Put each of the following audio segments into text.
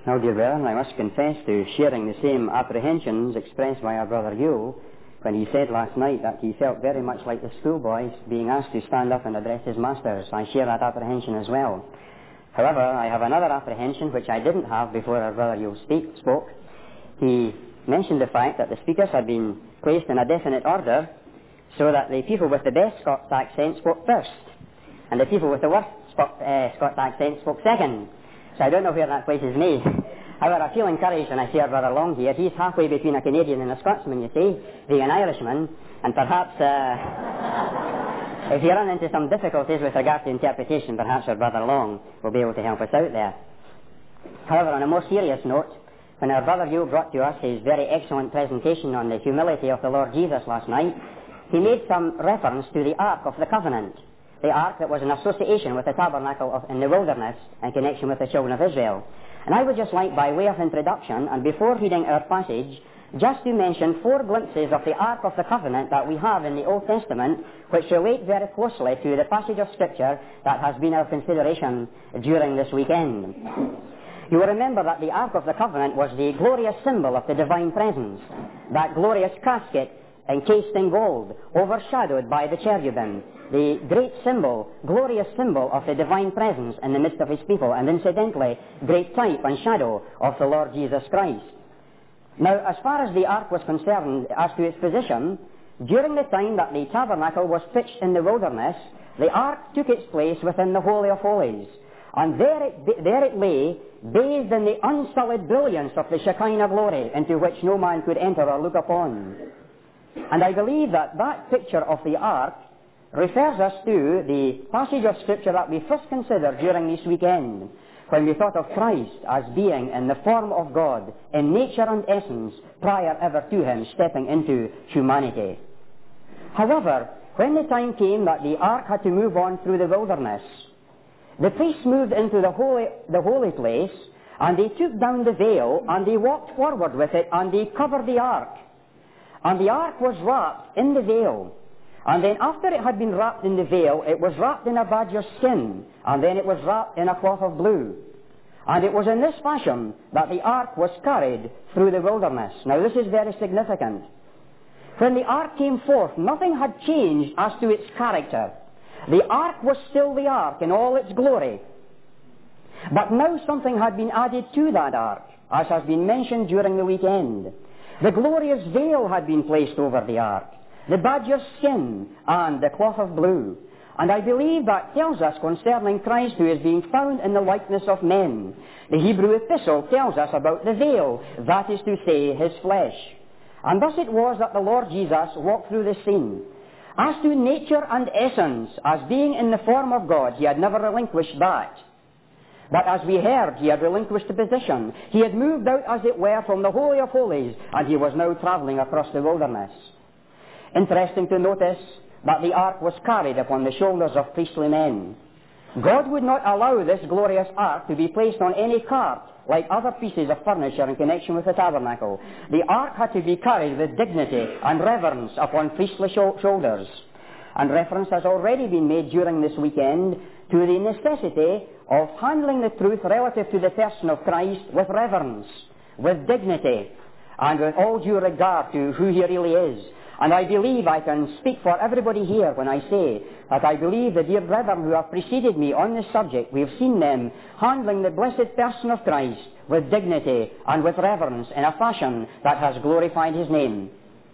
Now, dear brethren, I must confess to sharing the same apprehensions expressed by our brother Yule when he said last night that he felt very much like the schoolboys being asked to stand up and address his masters. I share that apprehension as well. However, I have another apprehension which I didn't have before our brother Yule spoke. He mentioned the fact that the speakers had been placed in a definite order so that the people with the best Scots accent spoke first and the people with the worst Scots accent spoke second. So I don't know where that places me. However, I feel encouraged when I see our brother Long here. He's halfway between a Canadian and a Scotsman, you see, being an Irishman, and perhaps if you run into some difficulties with regard to interpretation, perhaps our brother Long will be able to help us out there. However, on a more serious note, when our brother Hugh brought to us his very excellent presentation on the humility of the Lord Jesus last night, he made some reference to the Ark of the Covenant, the Ark that was an association with the tabernacle in the wilderness in connection with the children of Israel. And I would just like, by way of introduction, and before reading our passage, just to mention 4 glimpses of the Ark of the Covenant that we have in the Old Testament, which relate very closely to the passage of Scripture that has been our consideration during this weekend. You will remember that the Ark of the Covenant was the glorious symbol of the divine presence, that glorious casket encased in gold, overshadowed by the cherubim, the great symbol, glorious symbol of the divine presence in the midst of his people, and incidentally, great type and shadow of the Lord Jesus Christ. Now, as far as the ark was concerned, as to its position, during the time that the tabernacle was pitched in the wilderness, the ark took its place within the Holy of Holies, and there it lay, bathed in the unsullied brilliance of the Shekinah glory, into which no man could enter or look upon. And I believe that that picture of the ark refers us to the passage of Scripture that we first considered during this weekend, when we thought of Christ as being in the form of God, in nature and essence, prior ever to him stepping into humanity. However, when the time came that the ark had to move on through the wilderness, the priests moved into the holy place, and they took down the veil, and they walked forward with it, and they covered the ark. And the ark was wrapped in the veil. And then after it had been wrapped in the veil, it was wrapped in a badger's skin, and then it was wrapped in a cloth of blue. And it was in this fashion that the ark was carried through the wilderness. Now this is very significant. When the ark came forth, nothing had changed as to its character. The ark was still the ark in all its glory. But now something had been added to that ark, as has been mentioned during the weekend. The glorious veil had been placed over the ark, the badger's skin, and the cloth of blue. And I believe that tells us concerning Christ, who is being found in the likeness of men. The Hebrew epistle tells us about the veil, that is to say, his flesh. And thus it was that the Lord Jesus walked through the scene. As to nature and essence, as being in the form of God, he had never relinquished that. But as we heard, he had relinquished the position. He had moved out, as it were, from the Holy of Holies, and he was now travelling across the wilderness. Interesting to notice that the ark was carried upon the shoulders of priestly men. God would not allow this glorious ark to be placed on any cart like other pieces of furniture in connection with the tabernacle. The ark had to be carried with dignity and reverence upon priestly shoulders. And reference has already been made during this weekend to the necessity of handling the truth relative to the person of Christ with reverence, with dignity, and with all due regard to who he really is. And I believe I can speak for everybody here when I say that I believe the dear brethren who have preceded me on this subject, we have seen them handling the blessed person of Christ with dignity and with reverence in a fashion that has glorified his name.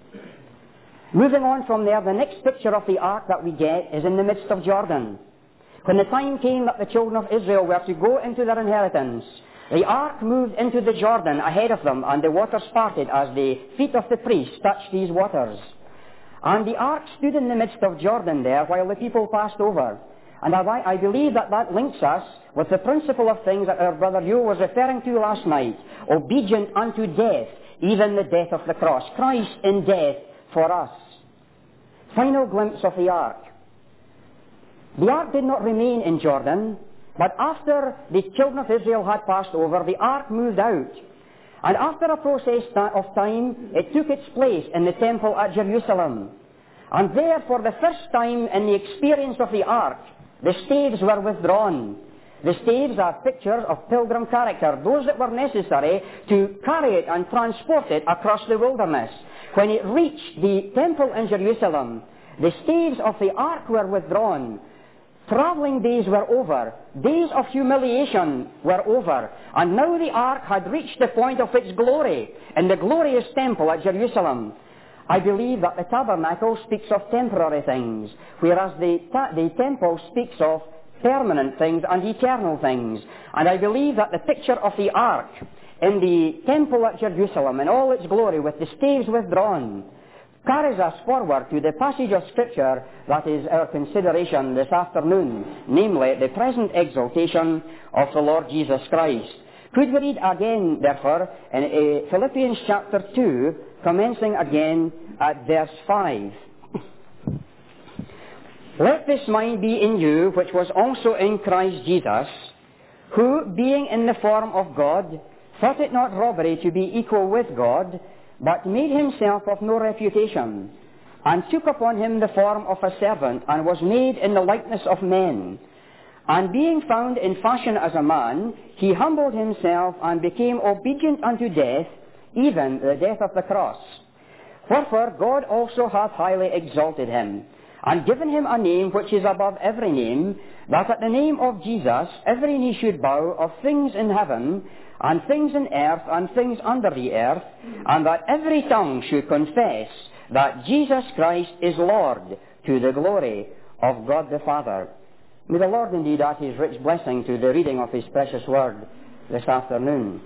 Moving on from there, the next picture of the ark that we get is in the midst of Jordan. When the time came that the children of Israel were to go into their inheritance, the ark moved into the Jordan ahead of them, and the waters parted as the feet of the priests touched these waters. And the ark stood in the midst of Jordan there while the people passed over. And I believe that links us with the principle of things that our brother Hugh was referring to last night. Obedient unto death, even the death of the cross. Christ in death for us. Final glimpse of the ark. The ark did not remain in Jordan, but after the children of Israel had passed over, the ark moved out. And after a process of time, it took its place in the temple at Jerusalem. And there, for the first time in the experience of the ark, the staves were withdrawn. The staves are pictures of pilgrim character, those that were necessary to carry it and transport it across the wilderness. When it reached the temple in Jerusalem, the staves of the ark were withdrawn. Traveling days were over. Days of humiliation were over. And now the ark had reached the point of its glory in the glorious temple at Jerusalem. I believe that the tabernacle speaks of temporary things, whereas the temple speaks of permanent things and eternal things. And I believe that the picture of the ark in the temple at Jerusalem in all its glory with the staves withdrawn carries us forward to the passage of Scripture that is our consideration this afternoon, namely the present exaltation of the Lord Jesus Christ. Could we read again, therefore, in Philippians chapter 2, commencing again at verse 5. Let this mind be in you, which was also in Christ Jesus, who, being in the form of God, thought it not robbery to be equal with God, but made himself of no reputation, and took upon him the form of a servant, and was made in the likeness of men. And being found in fashion as a man, he humbled himself, and became obedient unto death, even the death of the cross. Wherefore God also hath highly exalted him, and given him a name which is above every name, that at the name of Jesus every knee should bow, of things in heaven, and things in earth, and things under the earth, and that every tongue should confess that Jesus Christ is Lord, to the glory of God the Father. May the Lord indeed add his rich blessing to the reading of his precious word this afternoon.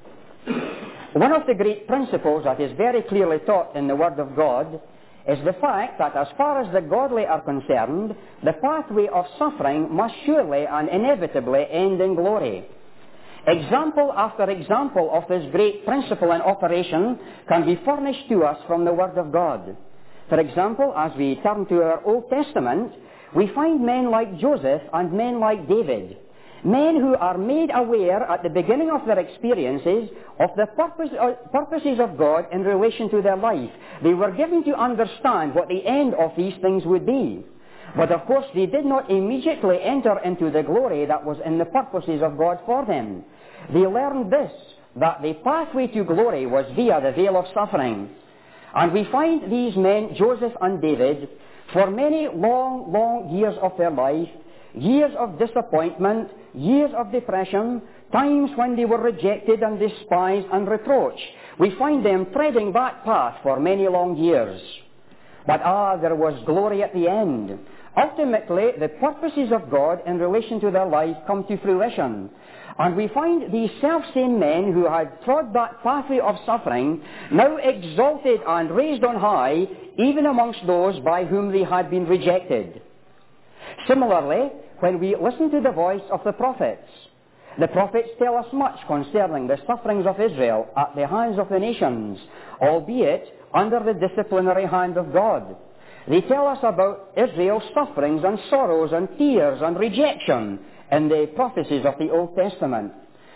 One of the great principles that is very clearly taught in the Word of God is the fact that as far as the godly are concerned, the pathway of suffering must surely and inevitably end in glory. Example after example of this great principle in operation can be furnished to us from the Word of God. For example, as we turn to our Old Testament, we find men like Joseph and men like David. Men who are made aware at the beginning of their experiences of the purposes of God in relation to their life. They were given to understand what the end of these things would be. But of course they did not immediately enter into the glory that was in the purposes of God for them. They learned this, that the pathway to glory was via the veil of suffering. And we find these men, Joseph and David, for many long years of their life, years of disappointment, years of depression, times when they were rejected and despised and reproached. We find them treading that path for many long years. But there was glory at the end. Ultimately, the purposes of God in relation to their life come to fruition. And we find these self-same men who had trod that pathway of suffering now exalted and raised on high, even amongst those by whom they had been rejected. Similarly, when we listen to the voice of the prophets tell us much concerning the sufferings of Israel at the hands of the nations, albeit under the disciplinary hand of God. They tell us about Israel's sufferings and sorrows and tears and rejection in the prophecies of the Old Testament.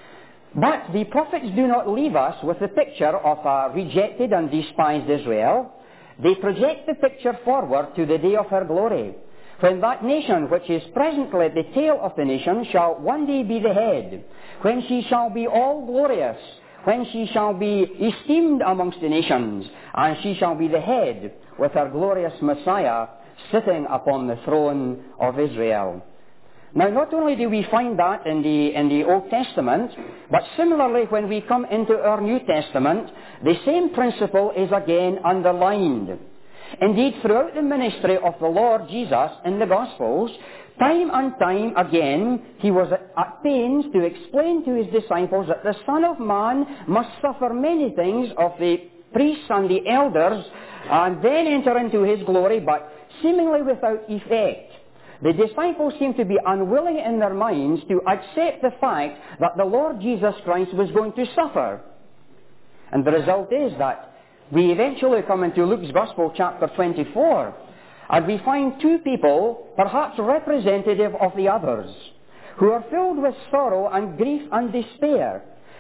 But the prophets do not leave us with the picture of a rejected and despised Israel. They project the picture forward to the day of her glory, when that nation which is presently the tail of the nation shall one day be the head, when she shall be all glorious, when she shall be esteemed amongst the nations, and she shall be the head with her glorious Messiah sitting upon the throne of Israel. Now, not only do we find that in the Old Testament, but similarly when we come into our New Testament, the same principle is again underlined. Indeed, throughout the ministry of the Lord Jesus in the Gospels, time and time again, he was at pains to explain to his disciples that the Son of Man must suffer many things of the priests and the elders, and then enter into his glory, but seemingly without effect. The disciples seem to be unwilling in their minds to accept the fact that the Lord Jesus Christ was going to suffer. And the result is that we eventually come into Luke's Gospel, chapter 24, and we find two people, perhaps representative of the others, who are filled with sorrow and grief and despair.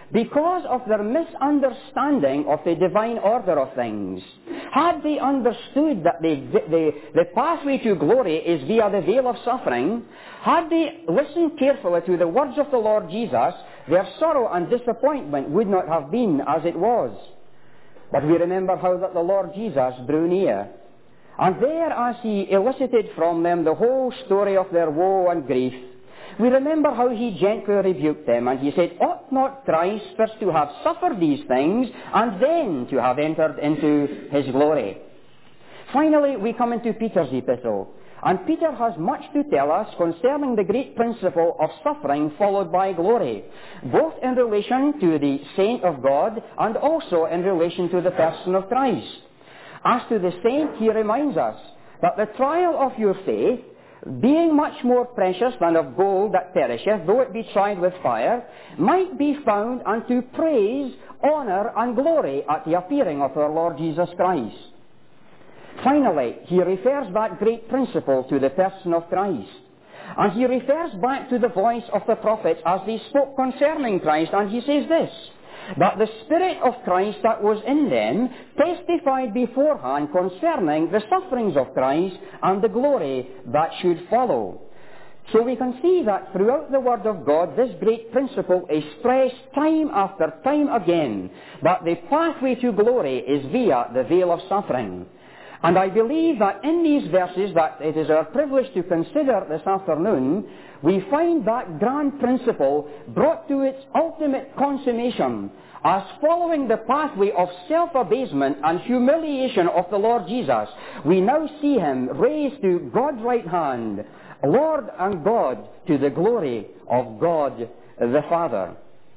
because of their misunderstanding of the divine order of things. Had they understood that the pathway to glory is via the veil of suffering, had they listened carefully to the words of the Lord Jesus, their sorrow and disappointment would not have been as it was. But we remember how that the Lord Jesus drew near. And there, as he elicited from them the whole story of their woe and grief, we remember how he gently rebuked them, and he said, ought not Christ first to have suffered these things, and then to have entered into his glory? Finally, we come into Peter's epistle, and Peter has much to tell us concerning the great principle of suffering followed by glory, both in relation to the saint of God, and also in relation to the person of Christ. As to the saint, he reminds us that the trial of your faith, being much more precious than of gold that perisheth, though it be tried with fire, might be found unto praise, honour, and glory at the appearing of our Lord Jesus Christ. Finally, he refers that great principle to the person of Christ. And he refers back to the voice of the prophets as they spoke concerning Christ, and he says this, that the Spirit of Christ that was in them testified beforehand concerning the sufferings of Christ and the glory that should follow. So we can see that throughout the Word of God, this great principle is stressed time after time again, that the pathway to glory is via the veil of suffering. And I believe that in these verses that it is our privilege to consider this afternoon, we find that grand principle brought to its ultimate consummation as following the pathway of self-abasement and humiliation of the Lord Jesus. We now see him raised to God's right hand, Lord and God, to the glory of God the Father.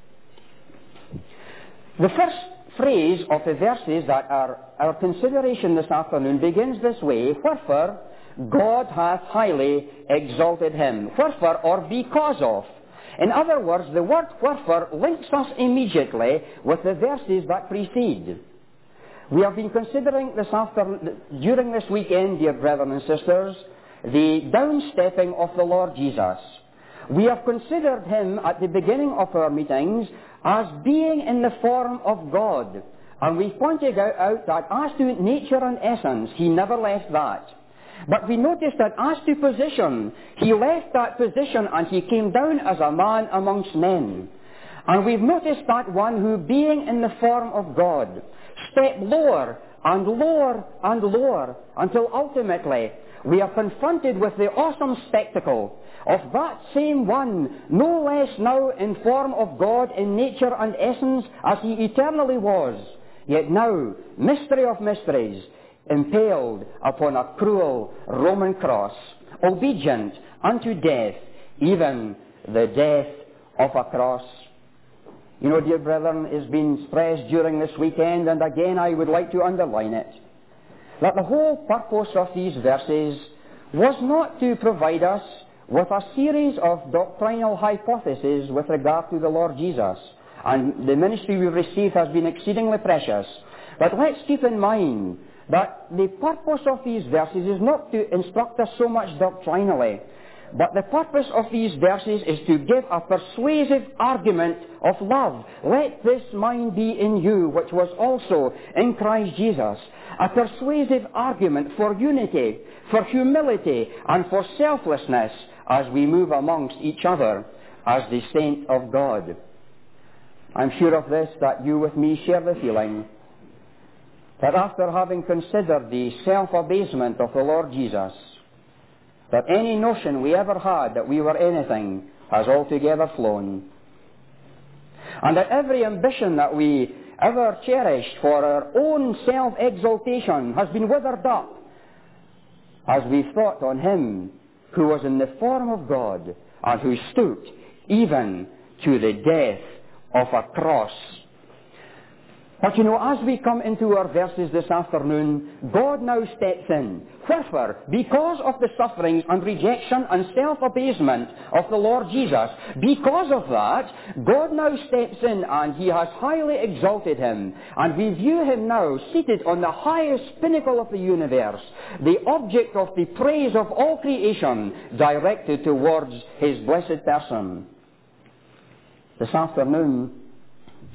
The first phrase of the verses that are our consideration this afternoon begins this way, wherefore God hath highly exalted him. Wherefore, or because of. In other words, the word wherefore links us immediately with the verses that precede. We have been considering during this weekend, dear brethren and sisters, the downstepping of the Lord Jesus. We have considered him at the beginning of our meetings as being in the form of God. And we pointed out that as to nature and essence, he never left that. But we noticed that as to position, he left that position and he came down as a man amongst men. And we've noticed that one who, being in the form of God, stepped lower and lower and lower until ultimately we are confronted with the awesome spectacle of that same one, no less now in form of God in nature and essence as he eternally was, yet now, mystery of mysteries, impaled upon a cruel Roman cross, obedient unto death, even the death of a cross. You know, dear brethren, it's been stressed during this weekend, and again I would like to underline it, that the whole purpose of these verses was not to provide us with a series of doctrinal hypotheses with regard to the Lord Jesus. And the ministry we received has been exceedingly precious. But let's keep in mind that the purpose of these verses is not to instruct us so much doctrinally, but the purpose of these verses is to give a persuasive argument of love. Let this mind be in you, which was also in Christ Jesus. A persuasive argument for unity, for humility, and for selflessness as we move amongst each other as the saint of God. I'm sure of this, that you with me share the feeling that after having considered the self-abasement of the Lord Jesus, that any notion we ever had that we were anything has altogether flown. And that every ambition that we ever cherished for our own self-exaltation has been withered up as we thought on him who was in the form of God and who stooped even to the death of a cross. But you know, as we come into our verses this afternoon, God now steps in. Wherefore, because of the sufferings and rejection and self-abasement of the Lord Jesus, because of that, God now steps in and he has highly exalted him. And we view him now seated on the highest pinnacle of the universe, the object of the praise of all creation, directed towards his blessed person. This afternoon,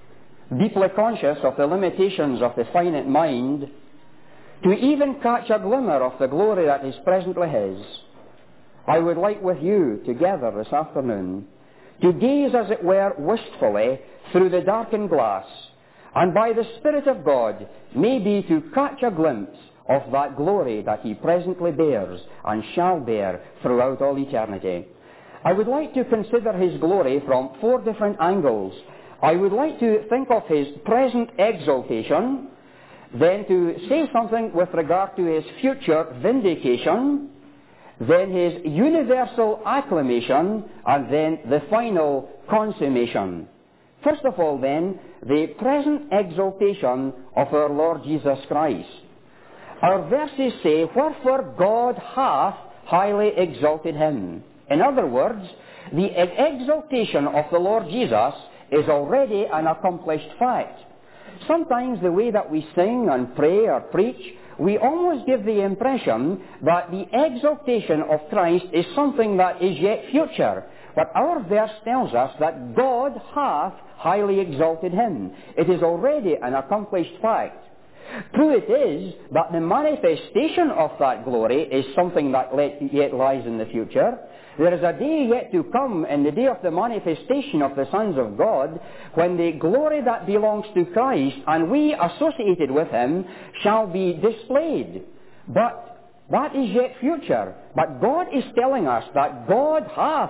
deeply conscious of the limitations of the finite mind, to even catch a glimmer of the glory that is presently his, I would like with you together this afternoon to gaze, as it were, wistfully through the darkened glass, and by the Spirit of God, maybe to catch a glimpse of that glory that he presently bears and shall bear throughout all eternity. I would like to consider his glory from 4 different angles. I would like to think of his present exaltation, then to say something with regard to his future vindication, then his universal acclamation, and then the final consummation. First of all, then, the present exaltation of our Lord Jesus Christ. Our verses say, wherefore God hath highly exalted him. In other words, the exaltation of the Lord Jesus is already an accomplished fact. Sometimes the way that we sing and pray or preach, we almost give the impression that the exaltation of Christ is something that is yet future. But our verse tells us that God hath highly exalted him. It is already an accomplished fact. True it is that the manifestation of that glory is something that yet lies in the future. There is a day yet to come, in the day of the manifestation of the sons of God, when the glory that belongs to Christ and we associated with him shall be displayed. But that is yet future. But God is telling us that God hath,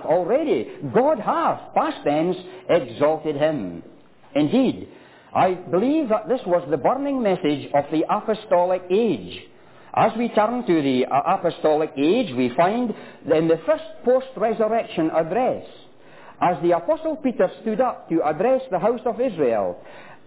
past tense, exalted him. Indeed, I believe that this was the burning message of the apostolic age. As we turn to the apostolic age, we find in the first post-resurrection address, as the Apostle Peter stood up to address the house of Israel,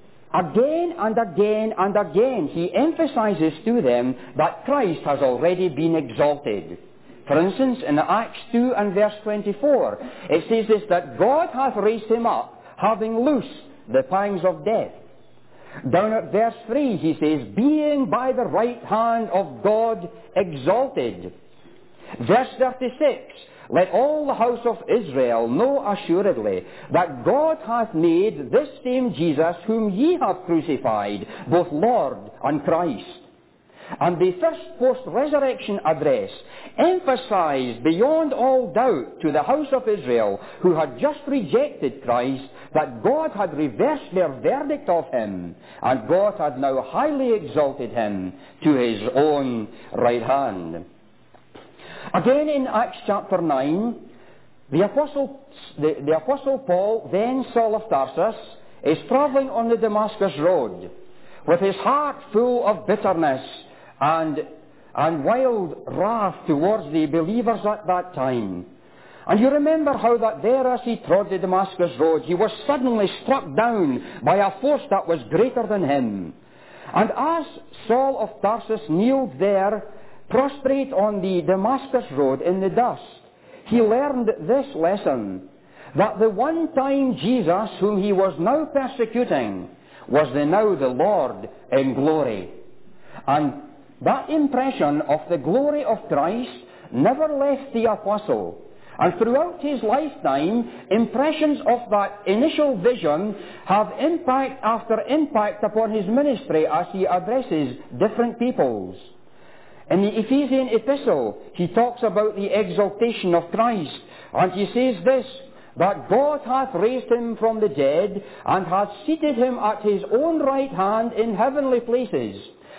again and again and again he emphasizes to them that Christ has already been exalted. For instance, in Acts 2 and verse 24, it says this, that God hath raised him up, having loosed the pangs of death. Down at verse 3 he says, being by the right hand of God exalted. Verse 36, let all the house of Israel know assuredly that God hath made this same Jesus whom ye have crucified, both Lord and Christ. And the first post-resurrection address emphasized beyond all doubt to the house of Israel, who had just rejected Christ, that God had reversed their verdict of him, and God had now highly exalted him to his own right hand. Again in Acts chapter 9, the Apostle Paul, then Saul of Tarsus, is traveling on the Damascus road with his heart full of bitterness and wild wrath towards the believers at that time. And you remember how that there as he trod the Damascus road, he was suddenly struck down by a force that was greater than him. And as Saul of Tarsus kneeled there, prostrate on the Damascus road in the dust, he learned this lesson, that the one-time Jesus whom he was now persecuting was now the Lord in glory. And that impression of the glory of Christ never left the apostle. And throughout his lifetime, impressions of that initial vision have impact after impact upon his ministry as he addresses different peoples. In the Ephesian epistle, he talks about the exaltation of Christ, and he says this, that God hath raised him from the dead, and hath seated him at his own right hand in heavenly places,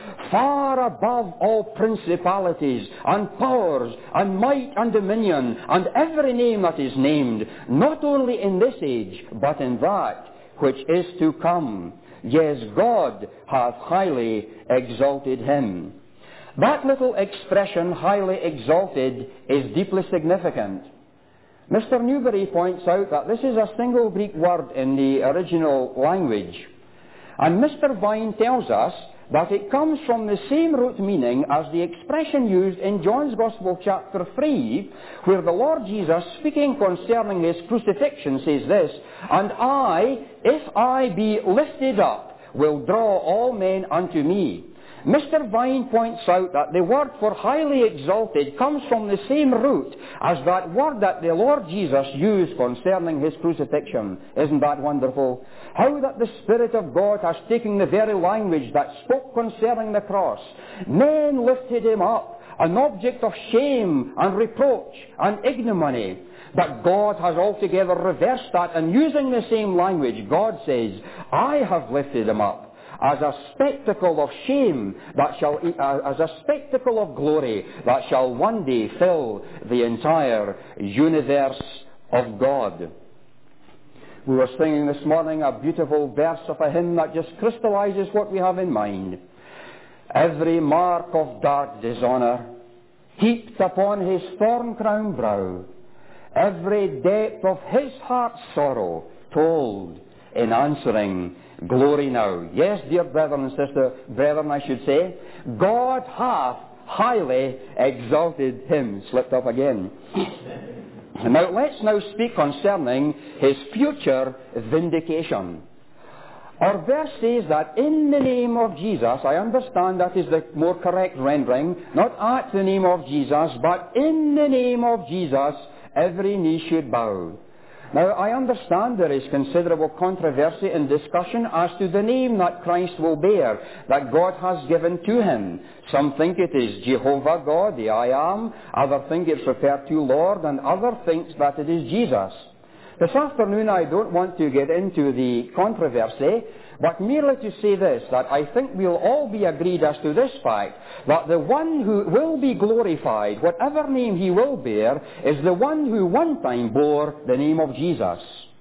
far above all principalities, and powers, and might, and dominion, and every name that is named, not only in this age, but in that which is to come. Yes, God hath highly exalted him. That little expression, highly exalted, is deeply significant. Mr. Newberry points out that this is a single Greek word in the original language. And Mr. Vine tells us that it comes from the same root meaning as the expression used in John's Gospel chapter 3, where the Lord Jesus, speaking concerning his crucifixion, says this, and I, if I be lifted up, will draw all men unto me. Mr. Vine points out that the word for highly exalted comes from the same root as that word that the Lord Jesus used concerning his crucifixion. Isn't that wonderful? How that the Spirit of God has taken the very language that spoke concerning the cross. Men lifted him up, an object of shame and reproach and ignominy. But God has altogether reversed that, and using the same language, God says, I have lifted him up as a spectacle of shame as a spectacle of glory that shall one day fill the entire universe of God. We were singing this morning a beautiful verse of a hymn that just crystallizes what we have in mind. Every mark of dark dishonour heaped upon his thorn-crowned brow, every depth of his heart's sorrow told in answering glory now. Yes, dear brethren and brethren, I should say, God hath highly exalted him. Slipped up again. Now let's now speak concerning his future vindication. Our verse says that in the name of Jesus, I understand that is the more correct rendering, not at the name of Jesus, but in the name of Jesus, every knee should bow. Now, I understand there is considerable controversy and discussion as to the name that Christ will bear, that God has given to him. Some think it is Jehovah God, the I Am. Others think it's referred to Lord, and others think that it is Jesus. This afternoon I don't want to get into the controversy, but merely to say this, that I think we'll all be agreed as to this fact, that the one who will be glorified, whatever name he will bear, is the one who one time bore the name of Jesus.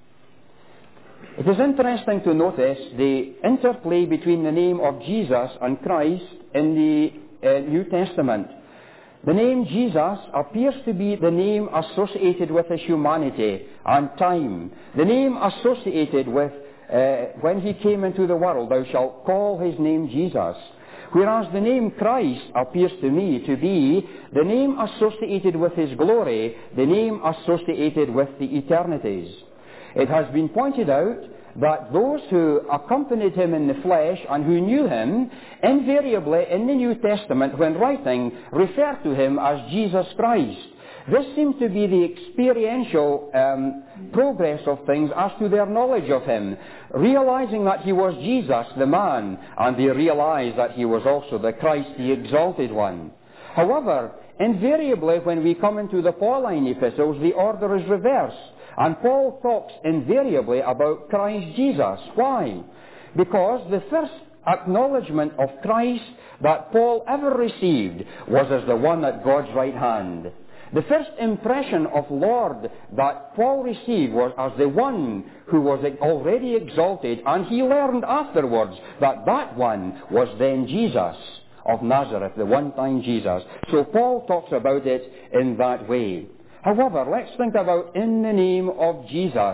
It is interesting to notice the interplay between the name of Jesus and Christ in the New Testament. The name Jesus appears to be the name associated with his humanity and time. The name associated with when he came into the world, thou shalt call his name Jesus. Whereas the name Christ appears to me to be the name associated with his glory, the name associated with the eternities. It has been pointed out that those who accompanied him in the flesh and who knew him, invariably in the New Testament, when writing, refer to him as Jesus Christ. This seems to be the experiential progress of things as to their knowledge of him, realizing that he was Jesus, the man, and they realized that he was also the Christ, the exalted one. However, invariably when we come into the Pauline epistles, the order is reversed. And Paul talks invariably about Christ Jesus. Why? Because the first acknowledgement of Christ that Paul ever received was as the one at God's right hand. The first impression of Lord that Paul received was as the one who was already exalted, and he learned afterwards that that one was then Jesus of Nazareth, the one-time Jesus. So Paul talks about it in that way. However, let's think about in the name of Jesus.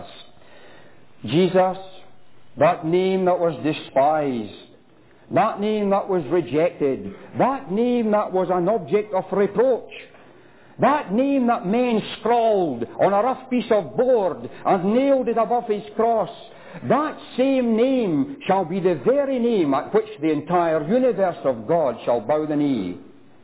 Jesus, that name that was despised, that name that was rejected, that name that was an object of reproach, that name that men scrawled on a rough piece of board and nailed it above his cross, that same name shall be the very name at which the entire universe of God shall bow the knee.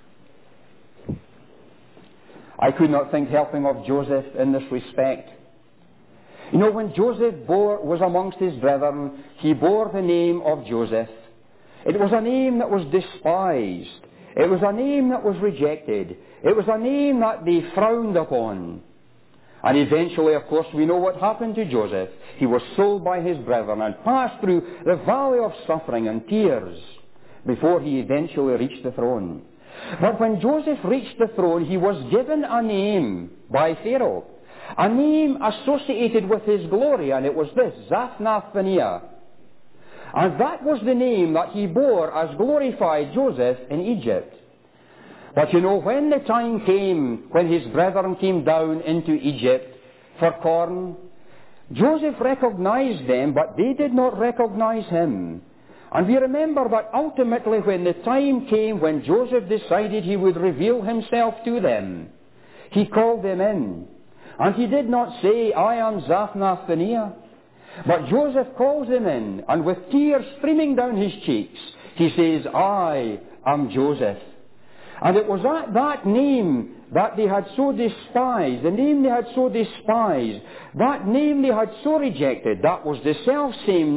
I could not think helping of Joseph in this respect. You know, when Joseph was amongst his brethren, he bore the name of Joseph. It was a name that was despised. It was a name that was rejected. It was a name that they frowned upon. And eventually, of course, we know what happened to Joseph. He was sold by his brethren and passed through the valley of suffering and tears before he eventually reached the throne. But when Joseph reached the throne, he was given a name by Pharaoh, a name associated with his glory, and it was this, Zaphnath-Phaneah. And that was the name that he bore as glorified Joseph in Egypt. But you know, when the time came, when his brethren came down into Egypt for corn, Joseph recognized them, but they did not recognize him. And we remember that ultimately when the time came when Joseph decided he would reveal himself to them, he called them in. And he did not say, I am Zaphnath-Phaneah. But Joseph calls them in, and with tears streaming down his cheeks, he says, I am Joseph. And it was at that name that they had so despised, the name they had so despised, that name they had so rejected, that was the self-same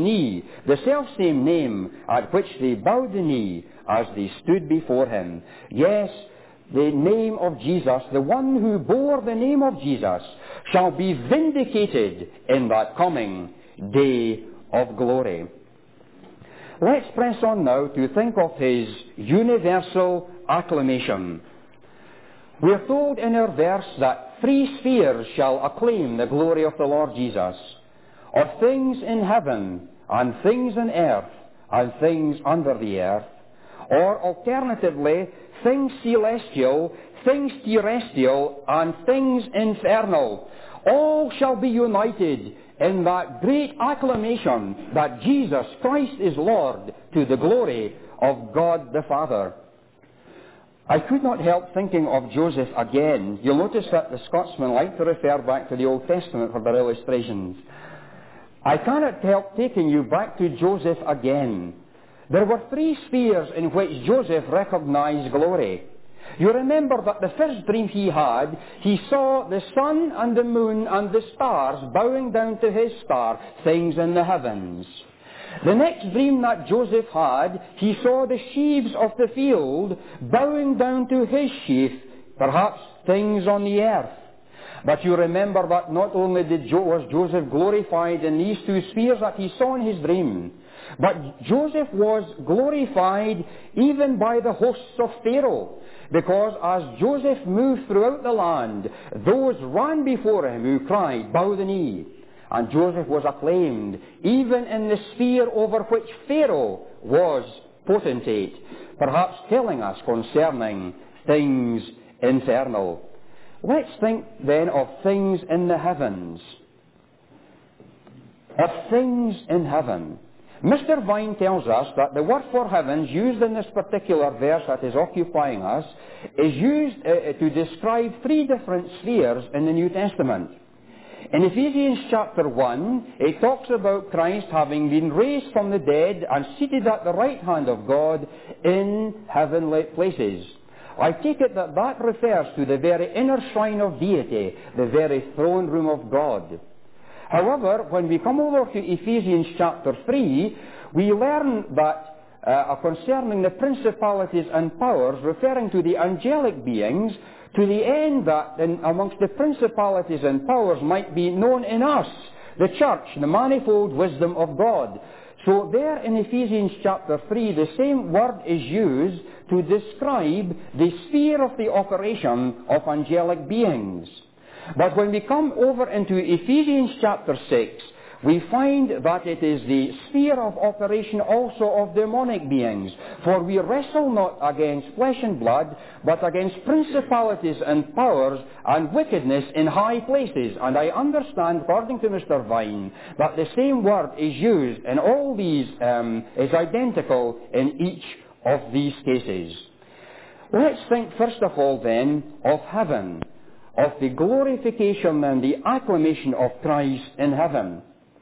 name at which they bowed the knee as they stood before him. Yes, the name of Jesus, the one who bore the name of Jesus, shall be vindicated in that coming day of glory. Let's press on now to think of his universal acclamation. We are told in our verse that 3 spheres shall acclaim the glory of the Lord Jesus, of things in heaven, and things in earth, and things under the earth, or alternatively, things celestial, things terrestrial, and things infernal. All shall be united in that great acclamation that Jesus Christ is Lord, to the glory of God the Father. I could not help thinking of Joseph again. You'll notice that the Scotsmen like to refer back to the Old Testament for their illustrations. I cannot help taking you back to Joseph again. There were 3 spheres in which Joseph recognized glory. You remember that the first dream he had, he saw the sun and the moon and the stars bowing down to his star, things in the heavens. The next dream that Joseph had, he saw the sheaves of the field bowing down to his sheaf, perhaps things on the earth. But you remember that not only was Joseph glorified in these 2 spheres that he saw in his dream, but Joseph was glorified even by the hosts of Pharaoh, because as Joseph moved throughout the land, those ran before him who cried, "Bow the knee." And Joseph was acclaimed, even in the sphere over which Pharaoh was potentate, perhaps telling us concerning things infernal. Let's think then of things in the heavens. Of things in heaven. Mr. Vine tells us that the word for heavens used in this particular verse that is occupying us is used to describe 3 different spheres in the New Testament. In Ephesians chapter 1, it talks about Christ having been raised from the dead and seated at the right hand of God in heavenly places. I take it that that refers to the very inner shrine of deity, the very throne room of God. However, when we come over to Ephesians chapter 3, we learn that concerning the principalities and powers, referring to the angelic beings, to the end that amongst the principalities and powers might be known in us, the church, the manifold wisdom of God. So there in Ephesians chapter 3, the same word is used to describe the sphere of the operation of angelic beings. But when we come over into Ephesians chapter 6, we find that it is the sphere of operation also of demonic beings. For we wrestle not against flesh and blood, but against principalities and powers and wickedness in high places. And I understand, according to Mr. Vine, that the same word is used in all these, is identical in each of these cases. Let's think first of all then of heaven, of the glorification and the acclamation of Christ in heaven.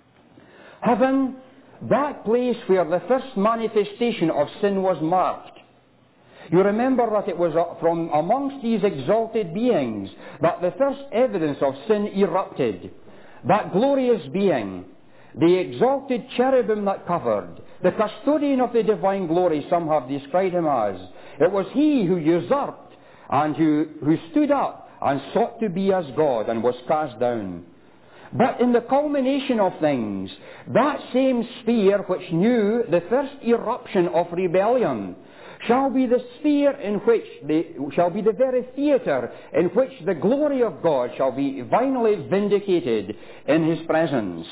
Heaven, that place where the first manifestation of sin was marked. You remember that it was from amongst these exalted beings that the first evidence of sin erupted. That glorious being, the exalted cherubim that covered, the custodian of the divine glory, some have described him as. It was he who usurped and who stood up and sought to be as God and was cast down. But in the culmination of things, that same sphere which knew the first eruption of rebellion shall be the sphere in which shall be the very theatre in which the glory of God shall be finally vindicated in His presence.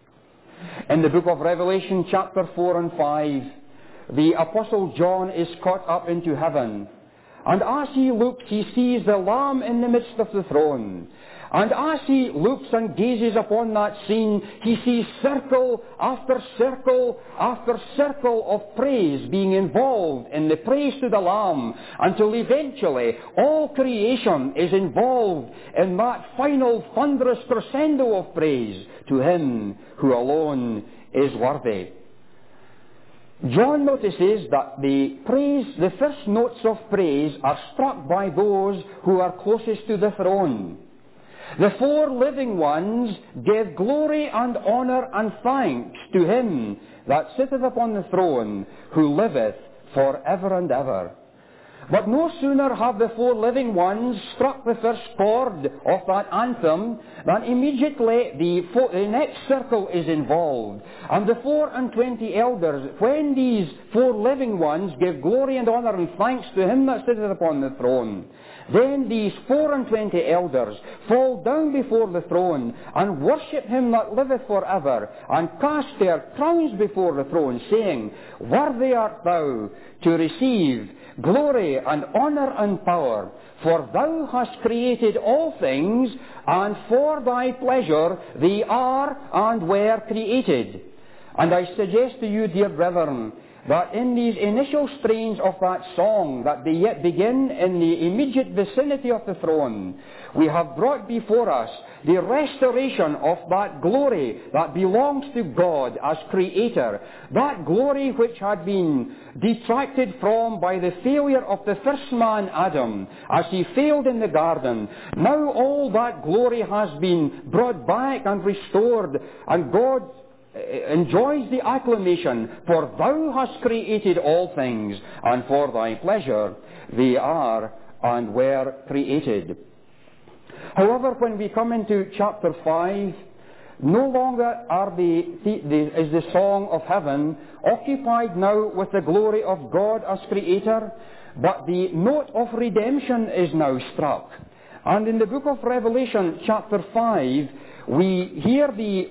In the book of Revelation chapter 4 and 5, the Apostle John is caught up into heaven. And as he looks, he sees the Lamb in the midst of the throne. And as he looks and gazes upon that scene, he sees circle after circle after circle of praise being involved in the praise to the Lamb, until eventually all creation is involved in that final thunderous crescendo of praise to Him who alone is worthy. John notices that the first notes of praise are struck by those who are closest to the throne. The four living ones give glory and honour and thanks to him that sitteth upon the throne, who liveth for ever and ever. But no sooner have the four living ones struck the first chord of that anthem than immediately the next circle is involved. And the 24 elders, when these four living ones give glory and honour and thanks to him that sitteth upon the throne, then these 24 elders fall down before the throne and worship him that liveth for ever, and cast their crowns before the throne, saying, Worthy art thou to receive glory and honour and power, for thou hast created all things, and for thy pleasure they are and were created. And I suggest to you, dear brethren, that in these initial strains of that song that they yet begin in the immediate vicinity of the throne, we have brought before us the restoration of that glory that belongs to God as Creator, that glory which had been detracted from by the failure of the first man, Adam, as he failed in the garden. Now all that glory has been brought back and restored, and God enjoys the acclamation, for thou hast created all things, and for thy pleasure they are and were created. However, when we come into chapter 5, no longer is the song of heaven occupied now with the glory of God as Creator, but the note of redemption is now struck. And in the book of Revelation, chapter 5, we hear the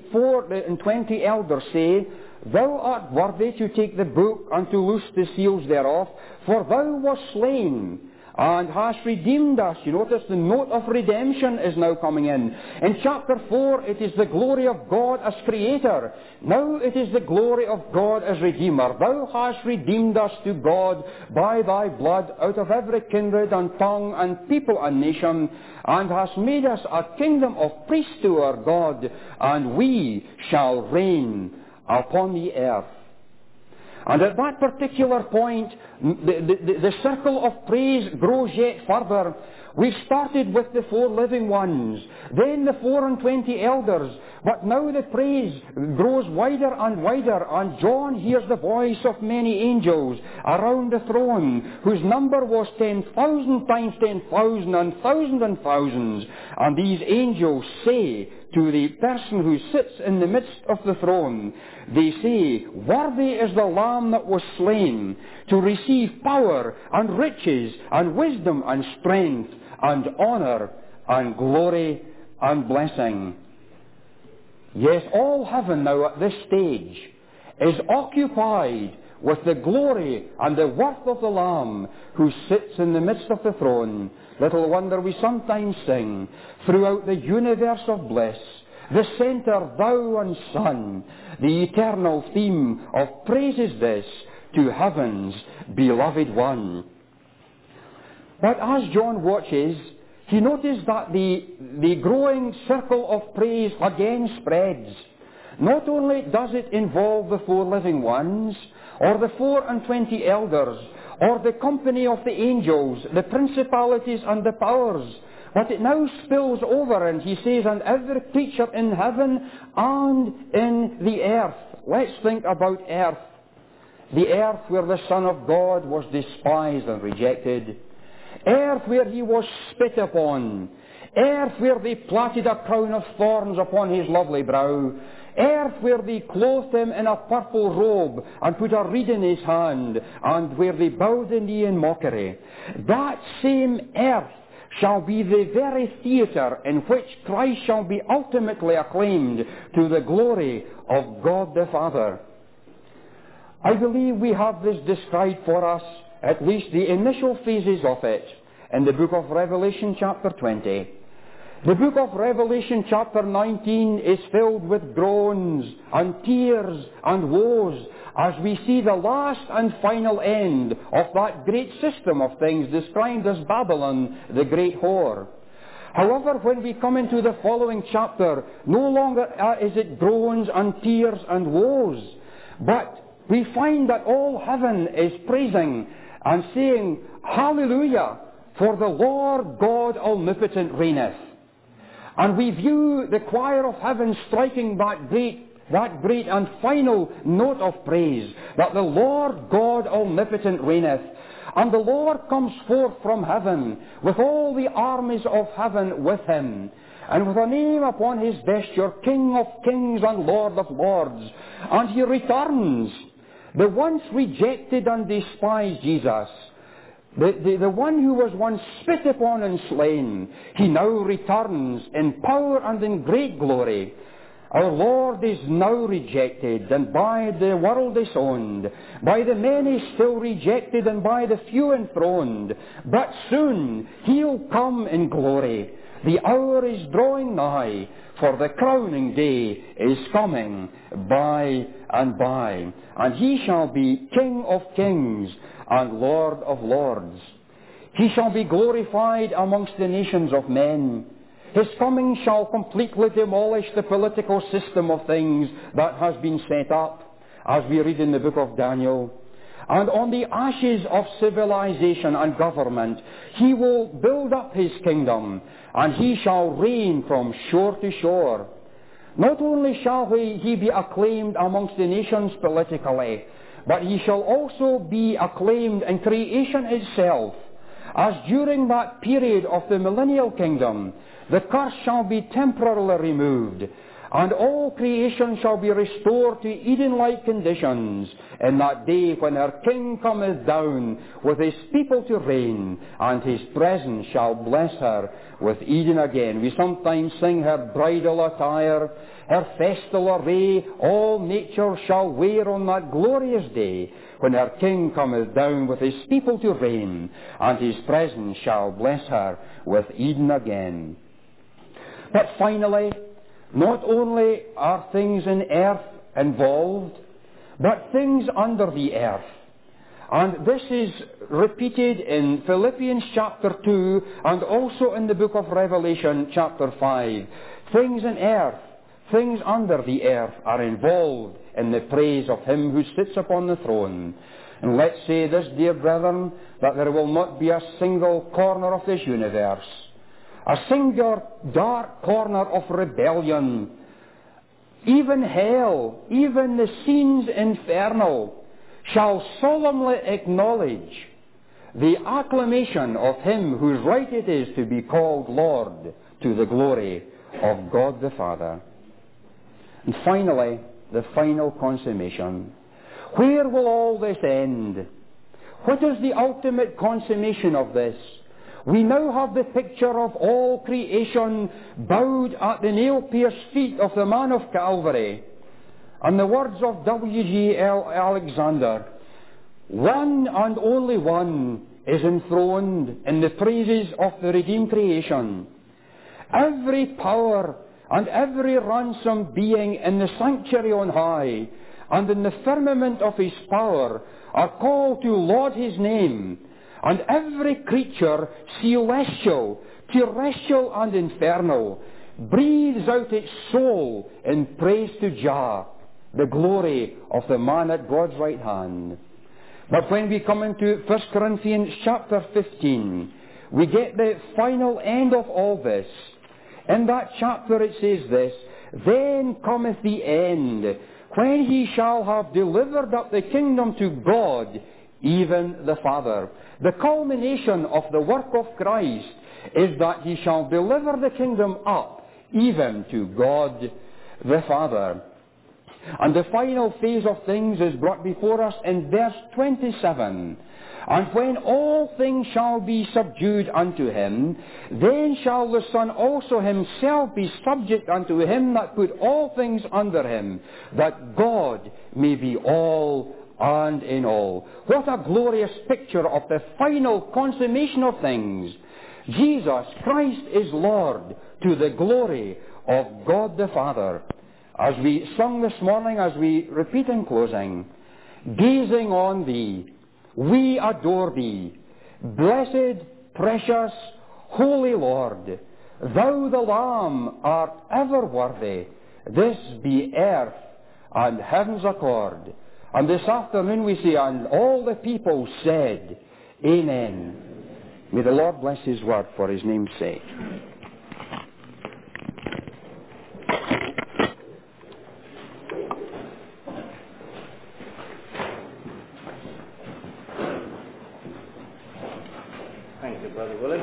24 elders say, Thou art worthy to take the book and to loose the seals thereof, for thou wast slain and hast redeemed us. You notice the note of redemption is now coming in. In chapter 4, it is the glory of God as Creator. Now it is the glory of God as Redeemer. Thou hast redeemed us to God by thy blood out of every kindred and tongue and people and nation, and hast made us a kingdom of priests to our God, and we shall reign upon the earth. And at that particular point, the circle of praise grows yet further. We've started with the four living ones, then the 24 elders, but now the praise grows wider and wider, and John hears the voice of many angels around the throne, whose number was 10,000 times 10,000 and thousands and thousands. And these angels say to the person who sits in the midst of the throne, they say, Worthy is the Lamb that was slain to receive power and riches and wisdom and strength and honour and glory and blessing. Yes, all heaven now at this stage is occupied with the glory and the worth of the Lamb who sits in the midst of the throne. Little wonder we sometimes sing, throughout the universe of bliss, the centre, thou and Son, the eternal theme of praise is this, to heaven's beloved one. But as John watches, he noticed that the growing circle of praise again spreads. Not only does it involve the four living ones, or the 24 elders, or the company of the angels, the principalities and the powers, but it now spills over, and he says, and every creature in heaven and in the earth. Let's think about earth. The earth where the Son of God was despised and rejected. Earth where he was spit upon. Earth where they plaited a crown of thorns upon his lovely brow. Earth where they clothed him in a purple robe and put a reed in his hand, and where they bowed the knee in mockery. That same earth shall be the very theatre in which Christ shall be ultimately acclaimed to the glory of God the Father. I believe we have this described for us, at least the initial phases of it, in the book of Revelation chapter 20. The book of Revelation chapter 19 is filled with groans and tears and woes as we see the last and final end of that great system of things described as Babylon, the great whore. However, when we come into the following chapter, no longer is it groans and tears and woes, but we find that all heaven is praising and saying, Hallelujah, for the Lord God omnipotent reigneth. And we view the choir of heaven striking that great and final note of praise, that the Lord God omnipotent reigneth. And the Lord comes forth from heaven with all the armies of heaven with him, and with a name upon his vesture, King of kings and Lord of lords. And he returns, the once rejected and despised Jesus, the one who was once spit upon and slain. He now returns in power and in great glory. Our Lord is now rejected, and by the world disowned, by the many still rejected, and by the few enthroned. But soon he'll come in glory. The hour is drawing nigh, for the crowning day is coming by and by. And he shall be King of kings and Lord of lords. He shall be glorified amongst the nations of men. His coming shall completely demolish the political system of things that has been set up, as we read in the book of Daniel. And on the ashes of civilization and government, he will build up his kingdom, and he shall reign from shore to shore. Not only shall he be acclaimed amongst the nations politically, but he shall also be acclaimed in creation itself, as during that period of the millennial kingdom, the curse shall be temporarily removed, and all creation shall be restored to Eden-like conditions in that day when our King cometh down with his people to reign, and his presence shall bless her with Eden again. We sometimes sing her bridal attire, her festal array, all nature shall wear on that glorious day when our King cometh down with his people to reign, and his presence shall bless her with Eden again. But finally, not only are things in earth involved, but things under the earth. And this is repeated in Philippians chapter 2 and also in the book of Revelation chapter 5. Things in earth, things under the earth are involved in the praise of him who sits upon the throne. And let's say this, dear brethren, that there will not be a single corner of this universe, a single dark corner of rebellion, even hell, even the scenes infernal, shall solemnly acknowledge the acclamation of him whose right it is to be called Lord, to the glory of God the Father. And finally, the final consummation. Where will all this end? What is the ultimate consummation of this? We now have the picture of all creation bowed at the nail-pierced feet of the man of Calvary. And the words of W.G. Alexander, one and only one is enthroned in the praises of the redeemed creation. Every power and every ransomed being in the sanctuary on high and in the firmament of his power are called to laud his name. And every creature, celestial, terrestrial, and infernal, breathes out its soul in praise to Jah, the glory of the man at God's right hand. But when we come into 1 Corinthians chapter 15, we get the final end of all this. In that chapter it says this, Then cometh the end, when he shall have delivered up the kingdom to God, even the Father. The culmination of the work of Christ is that he shall deliver the kingdom up, even to God the Father. And the final phase of things is brought before us in verse 27. And when all things shall be subdued unto him, then shall the Son also himself be subject unto him that put all things under him, that God may be all and in all. What a glorious picture of the final consummation of things. Jesus Christ is Lord, to the glory of God the Father. As we sung this morning, as we repeat in closing, gazing on thee, we adore thee, blessed, precious, holy Lord. Thou the Lamb art ever worthy. This be earth and heaven's accord, And this afternoon we say, and all the people said, Amen. May the Lord bless His word for His name's sake. Thank you, Brother Willie.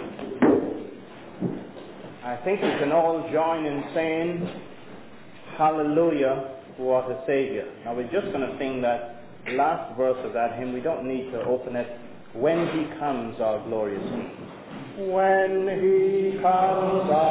I think we can all join in saying, Hallelujah, what a Savior. Now we're just going to sing that last verse of that hymn. We don't need to open it. When He comes, our glorious King. When He comes, our